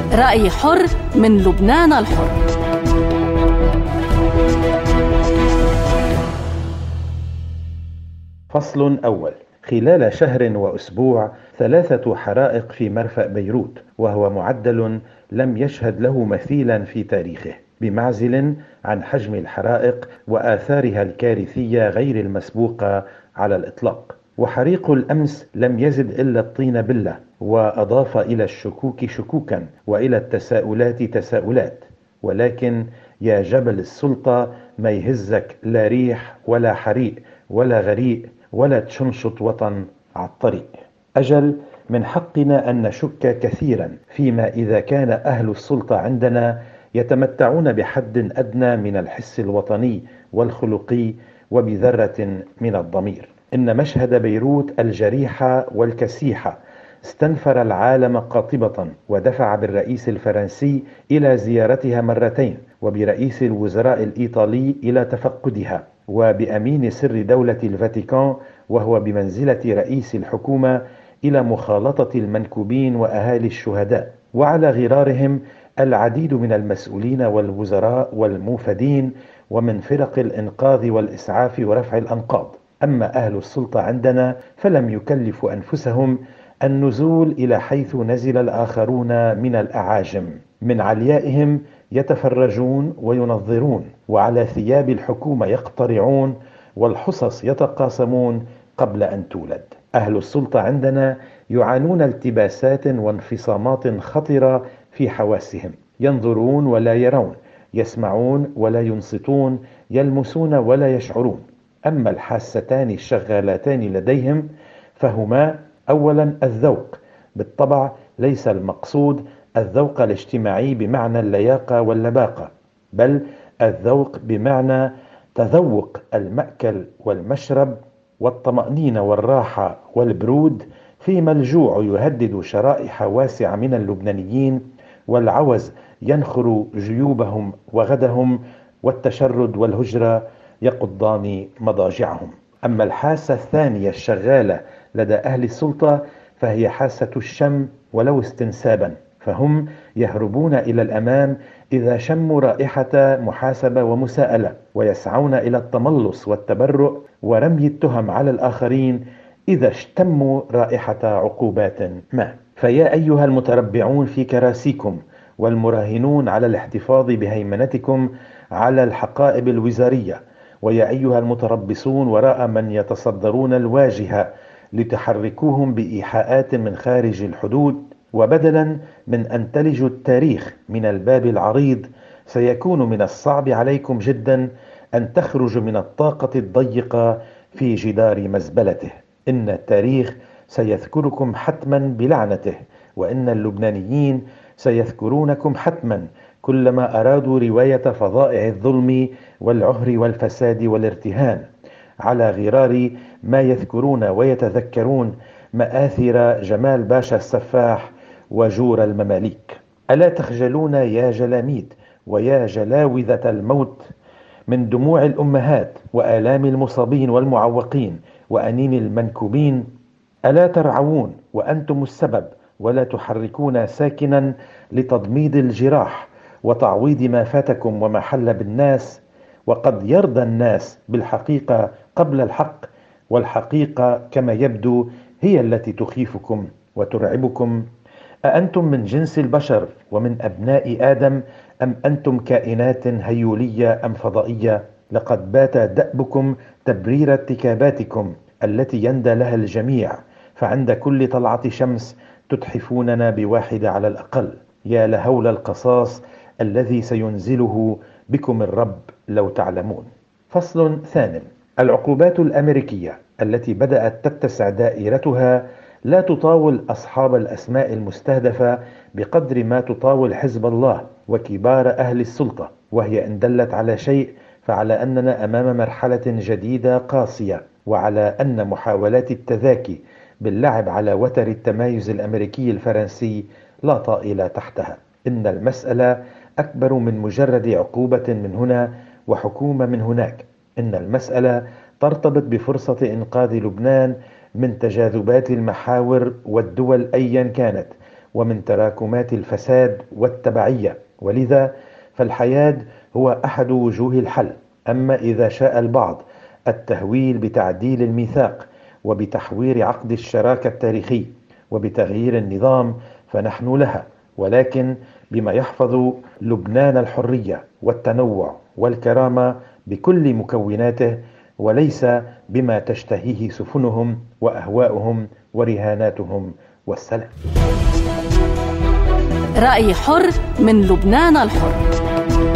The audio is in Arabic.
رأي حر من لبنان الحر. فصل أول. خلال شهر وأسبوع 3 حرائق في مرفأ بيروت، وهو معدل لم يشهد له مثيلا في تاريخه، بمعزل عن حجم الحرائق وآثارها الكارثية غير المسبوقة على الإطلاق. وحريق الأمس لم يزد إلا الطين بلة، وأضاف إلى الشكوك شكوكا وإلى التساؤلات تساؤلات. ولكن يا جبل السلطة ما يهزك لا ريح ولا حريق ولا غريق ولا تشنشط وطن على الطريق. أجل من حقنا أن نشك كثيرا فيما إذا كان أهل السلطة عندنا يتمتعون بحد أدنى من الحس الوطني والخلقي وبذرة من الضمير. إن مشهد بيروت الجريحة والكسيحة استنفر العالم قاطبة، ودفع بالرئيس الفرنسي إلى زيارتها مرتين، وبرئيس الوزراء الإيطالي إلى تفقدها، وبأمين سر دولة الفاتيكان وهو بمنزلة رئيس الحكومة إلى مخالطة المنكوبين وأهالي الشهداء. وعلى غرارهم العديد من المسؤولين والوزراء والموفدين ومن فرق الإنقاذ والإسعاف ورفع الأنقاض. أما أهل السلطة عندنا فلم يكلفوا أنفسهم النزول إلى حيث نزل الآخرون من الأعاجم، من عليائهم يتفرجون وينظرون، وعلى ثياب الحكومة يقترعون، والحصص يتقاسمون قبل أن تولد. أهل السلطة عندنا يعانون التباسات وانفصامات خطرة في حواسهم، ينظرون ولا يرون، يسمعون ولا ينصتون، يلمسون ولا يشعرون. أما الحاستان الشغالتان لديهم فهما أولا الذوق. بالطبع ليس المقصود الذوق الاجتماعي بمعنى اللياقة واللباقة، بل الذوق بمعنى تذوق المأكل والمشرب والطمأنينة والراحة والبرود، فيما الجوع يهدد شرائح واسعة من اللبنانيين، والعوز ينخر جيوبهم وغدهم، والتشرد والهجرة يقضان مضاجعهم. أما الحاسة الثانية الشغالة لدى أهل السلطة فهي حاسة الشم ولو استنسابا، فهم يهربون إلى الأمام إذا شموا رائحة محاسبة ومساءلة، ويسعون إلى التملص والتبرؤ ورمي التهم على الآخرين إذا اشتموا رائحة عقوبات ما. فيا أيها المتربعون في كراسيكم والمراهنون على الاحتفاظ بهيمنتكم على الحقائب الوزارية، ويا أيها المتربصون وراء من يتصدرون الواجهة لتحركوهم بإيحاءات من خارج الحدود، وبدلا من أن تلجوا التاريخ من الباب العريض سيكون من الصعب عليكم جدا أن تخرجوا من الطاقة الضيقة في جدار مزبلته. إن التاريخ سيذكركم حتما بلعنته، وإن اللبنانيين سيذكرونكم حتما كلما أرادوا رواية فظائع الظلم والعهر والفساد والارتهان، على غرار ما يذكرون ويتذكرون مآثر جمال باشا السفاح وجور المماليك. ألا تخجلون يا جلاميد ويا جلاوذة الموت من دموع الأمهات وآلام المصابين والمعوقين وأنين المنكوبين؟ ألا ترعون وأنتم السبب ولا تحركون ساكنا لتضميد الجراح وتعويض ما فاتكم وما حل بالناس؟ وقد يرضى الناس بالحقيقة قبل الحق، والحقيقة كما يبدو هي التي تخيفكم وترعبكم. أأنتم من جنس البشر ومن أبناء آدم، أم أنتم كائنات هيولية أم فضائية؟ لقد بات دأبكم تبرير ارتكاباتكم التي يندى لها الجميع، فعند كل طلعة شمس تتحفوننا بواحدة على الأقل. يا لهول القصاص الذي سينزله بكم الرب لو تعلمون. فصل ثانٍ. العقوبات الأمريكية التي بدأت تتسع دائرتها لا تطاول أصحاب الأسماء المستهدفة بقدر ما تطاول حزب الله وكبار أهل السلطة، وهي إن دلت على شيء فعلى أننا أمام مرحلة جديدة قاسية، وعلى أن محاولات التذاكي باللعب على وتر التمايز الأمريكي الفرنسي لا طائل تحتها. إن المسألة أكبر من مجرد عقوبة من هنا وحكومة من هناك. إن المسألة ترتبط بفرصة إنقاذ لبنان من تجاذبات المحاور والدول أيا كانت، ومن تراكمات الفساد والتبعية، ولذا فالحياد هو أحد وجوه الحل. أما إذا شاء البعض التهويل بتعديل الميثاق وبتحوير عقد الشراكة التاريخي وبتغيير النظام فنحن لها، ولكن بما يحفظ لبنان الحرية والتنوع والكرامة بكل مكوناته، وليس بما تشتهيه سفنهم وأهواؤهم ورهاناتهم والسلام. رأي حر من لبنان الحر.